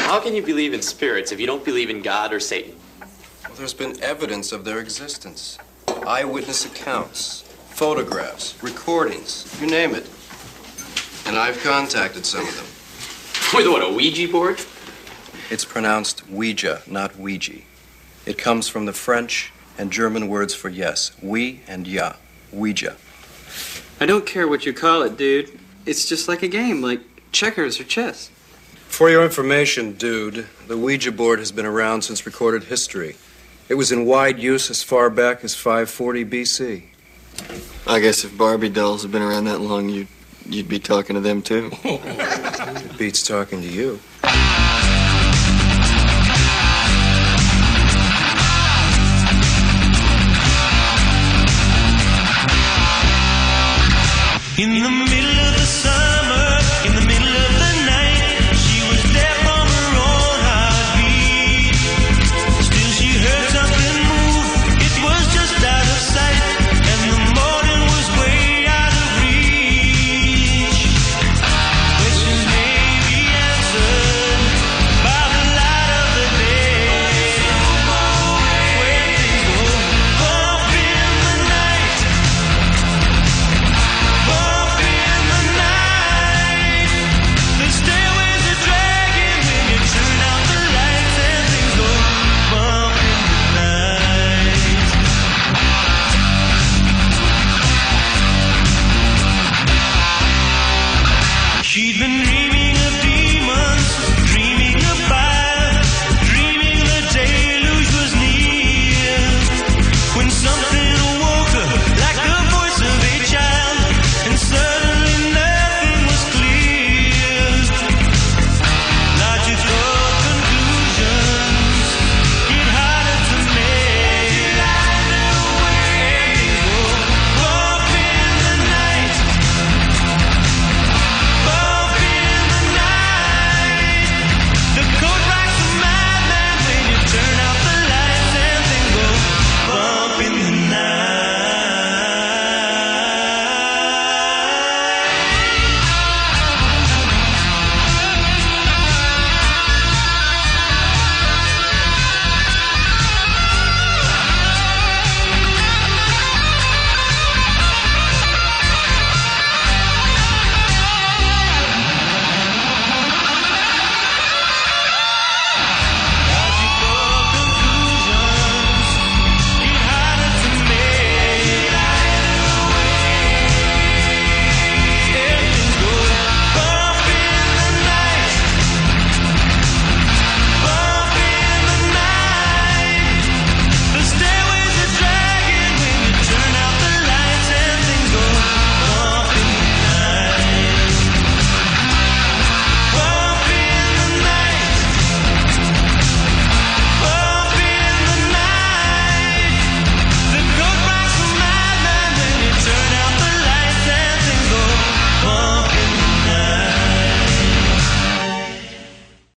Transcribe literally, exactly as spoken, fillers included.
how can you believe in spirits if you don't believe in God or Satan? Well, there's been evidence of their existence. Eyewitness accounts, photographs, recordings, you name it. And I've contacted some of them. With what, a Ouija board? It's pronounced Ouija, not Ouija. It comes from the French and German words for yes. Oui and ja. Ouija. I don't care what you call it, dude. It's just like a game, like checkers or chess. For your information, dude, the Ouija board has been around since recorded history. It was in wide use as far back as five forty B C. I guess if Barbie dolls have been around that long, you'd, you'd be talking to them, too. It beats talking to you. In the middle